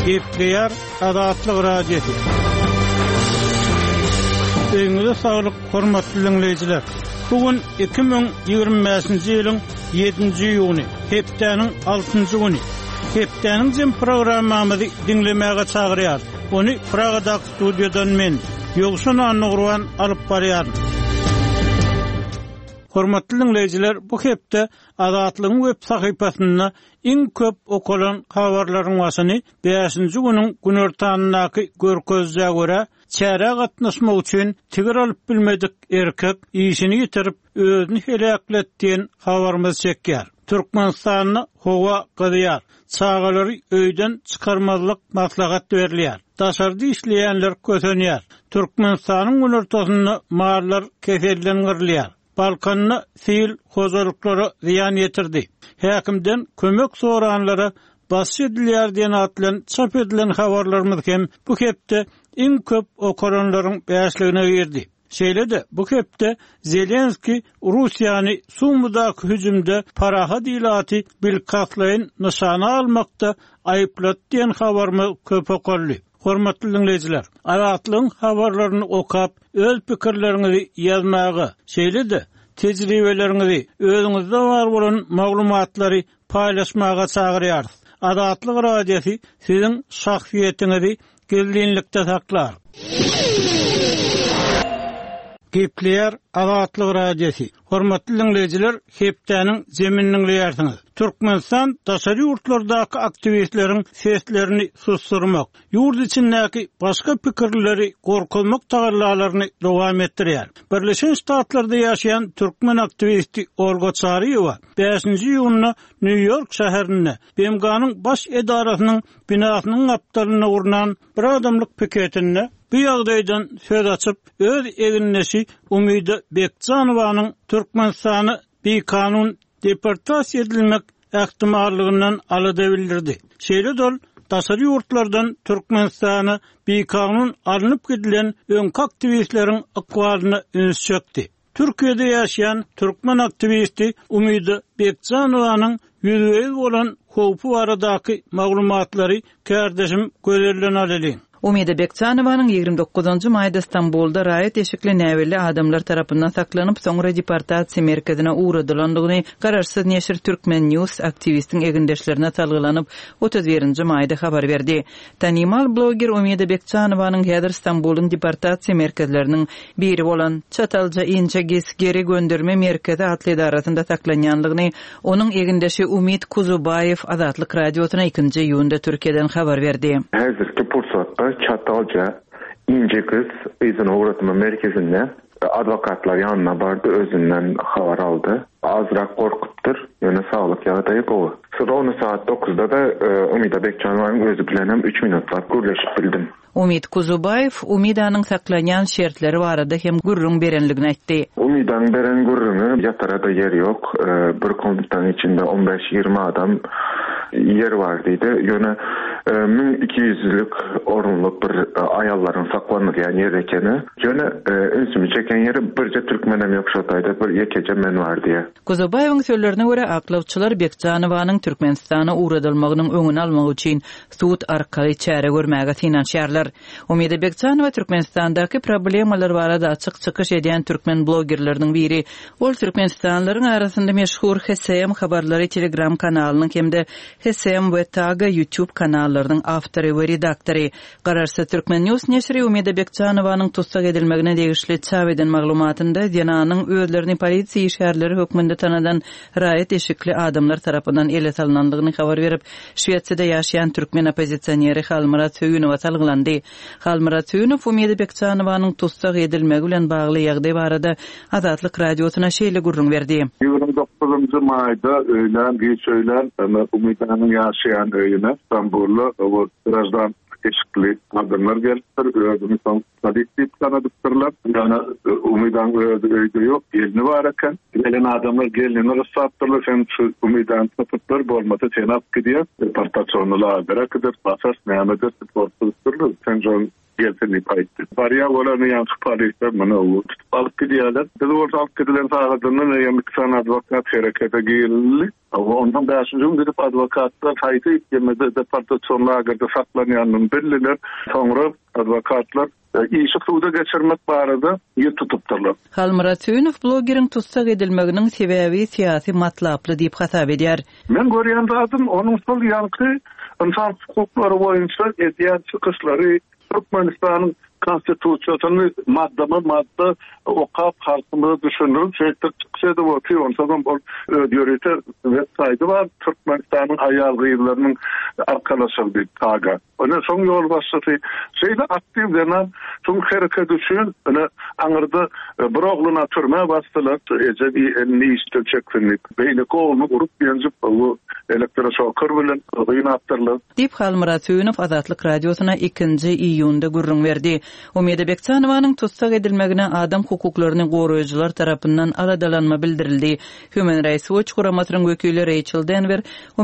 Gepleyer Adatlyk radiosu. Öňüňizde saglyk, hormatly dinleyijiler. Bugün 2025-nji ýylyň 7-nji ýuny, hepdeniň 6-njy güni. Hepdeniň jym programmamyzy dinlemäge çagyrýar. Ony Pragada studiodan men Ýogşan Anugurwan alyp barýar. Hormatly dinleyijiler, bu hepde Adatlygyň web sahypasynda iň köp okulan habarlaryň başyny 5-nji güniň günortanynaky görkezde görä çäre gatnaşmak üçin tigir alyp bilmedik erkek işini ýitirip özüni helakletdiýen habarymyz çekýär. Türkmenistanyň howa gydyýar. Çağalary öýden çykarmazlyk maslahat berilýär. Daşardy işleýänler kösenýär. Türkmenistanyň günortasyny marlar kesellenýär. Balkanyny sil hozalyklary ziýan ýetirdi. Häkimden kömek soranlara basy edilýär diýen atlan çap edilen habarlarymyz hem bu hepde iň köp okuranlaryň bäşligine girdi. Şeýle-de bu hepde Zelenski Russiýany Sumudaky hüjümde paraha diýlaty bilkaslaýyn nyşana almakda aýplat diýen habarmy köp okurly. Hormatly dinleyijiler, Adatlygyň habarlaryny okap, öz pikirleriňizi ýazmagy, şeýle-de tejribeleriňizi, özüňizde bar bolan maglumatlary paýlaşmaga çagyrýar. Adatlyk radiosu siziň şahsiýetinizi gizlinlikde saklar. Gepleyer Adatlyk radiosu. Hormatly dinleyijiler, hepdeniň zemininiň ýersiňiz. Türkmenistan daşary ýurtlardaky aktivistleriň seslerini susturmak, ýurt içindäki başga pikirleri gorkulmak tagarlalaryny dowam etdirýär. Birleşen Ştatlarda ýaşaýan türkmen aktivisti Olga Çaryeva 5-nji ýylyny New York şäherinde BMG'nyň baş edarasynyň binasynyň aptalyna urnan bir adamlyk piketinde bu ýagdaýdan söz açyp öz eginleşi Umida Bekjanowanyň Türkmenistany bir kanun deportasiýa edilmek ähtimallygynyň alada bildirdi. Şeýle-de daşary ýurtlardan Türkmenistany bir kanun alınıp gidilen öňkü aktivistleriň akwalyny üns çökdi. Türkiýede ýaşaýan türkmen aktivisti Umida Bekjanowanyň ýüzüňiz bolan howpy baradaky maglumatlary kärdeşim gözlerden alaly. Umida Bekjanowanyň 29-njy maýda Istanbulda raýat eşikli näweli adamlar tarapyndan saklanyp soňra deportasiýa merkezine uğradylandygyny Gararsız Neşir Türkmen News aktivistiň egindeşlerine talgylanyp 31-nji maýda habar berdi. Tanymal bloger Umida Bekjanowanyň häzir Istanbulyň deportasiýa merkezleriniň biri bolan Çatalja Inçegis geri gönderme merkezi atly edarasynda saklanýanlygyny onuň egindeşi Umid Kuzubayev Adatlyk radiosyna 2-nji ýunda Türkiýeden habar berdi. Häzirki pursatda Çatalca İnçegis izin uğratma merkezinde advokatlar yanına bardı, özünden haber aldı. Azrak korkuttur, yöne sağlık ýagdaýy gowy. Sonra onu saat 9'da da Umida Bekjanowanyň özü bilenem 3 minutlap gürleşip bildim. Umid Kuzubayev Umidanyň saklanýan şertleri barada hem gurrun berenligini aýtdy. Umidanyň beren gurruny ýatarada yer ýok. Bir komutan içinde 15-20 adam yer var diýdi. Ýöne 1200'lük orunluk bir ayalların saklanýan yer ekeni. Ýöne ünsümi çeken ýeri birje türkmenem ýokşataýda bir ýekece men var diýe. Kuzubayewiň sözlerine görä aklawçylar Bekjanowanyň Türkmenistana uğradylmagynyň öňüni almak üçin sud arkaly çäre görmäge synanýarlar. Umida Bekjanowa Türkmenistandaky problemalar barada açyk çykyş edýän türkmen blogerleriň biri. Ol Türkmenistanlylaryň arasynda meşhur HSM habarlary Telegram kanalynyň hemde HSM we Taga YouTube kanallarynyň awtory we redaktory. Gararsız Türkmen News neşri Umida Bekjanowanyň tutsak edilmegine degişli çap eden maglumatynda ýananyň özlerini polisiýa şäherleri hökmünde tanadan raýat eşikli adamlar tarapyndan ele salynandygyny habar berip, Şwetsiýada ýaşaýan türkmen opozisiýoneri Halmurat Söýünow talglandy. Halmurat Söýünow Umida Bekjanowanyň tutsak edilmegi bilen bagly ýagdaý barada Adatlyk radiosyna şeýle gurrun berdi. 29-njy maýda öýlen geç öýlen Umidanyň ýaşaýan öýüne İstanbulda o birazdan eşikli adamlar gelipdir. Özüni sadikdip kanadypdyrlar. Yani Umidanyň öýde ýok, gelini bar eken. Gelen adamlar gelini ruhsatdyrlar. Sen Umidanyň tapypdyr bolmasa sen ap gidýär. Deportasiýonlar berekidir. Basas nämedir sportdyrlar. Sen gelip aytdy. Bariya bolany ýa-da polisler mana o alyp gidiyorlar. Biz orta alyp gidilen saatlarında ýa-da advokat herekete girildi. Ondan başynjy gidip advokatlar haýty ýemede departamentlerde saklanýanyny bildiler. Soňra advokatlar işi suda geçirmek barada ýet tutupdylar. Halmurat Süýnow blogerin tutsak edilmeginiň sebebi siyasi matlaply diýip hasap edýär. Men görýän zatym onuň sol ýanky insan hukuklary boýunça edýän çykyşlary Türkmenistanyň konstitusiýasyny madda okap halkyny düşünürüp şeýle çıkşady bolýar. Ondan bol ödýörete websaýty bar Türkmenistanyň aýal gyýlarynyň arkalaşygy taga. Ona soň ýol başlasy şeýle aktiv denen soň hereket üçin ana aňyrda bir oglyna türme basdylar. Ejebi niýişde çekilip beýle golny urup ýenjip bu elektroşoker bilen gyýnapdyrlar. Dip Halmurat Süýnow Azatlyk radiosuna 2-nji iýunda gurrun berdi. Umida Bekçanowanyň tutsak edilmegine adam hukuklaryny goraýjylar tarapyndan aladalanma bildirildi. Human Rights Watch guramatynyň wekili Rachel Denver